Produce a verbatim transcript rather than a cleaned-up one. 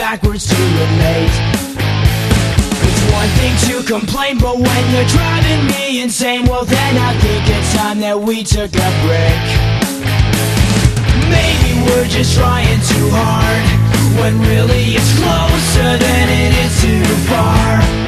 backwards to relate. It's one thing to complain, but when you're driving me insane, well then I think it's time that we took a break. Maybe we're just trying too hard, when really it's closer than it is too far.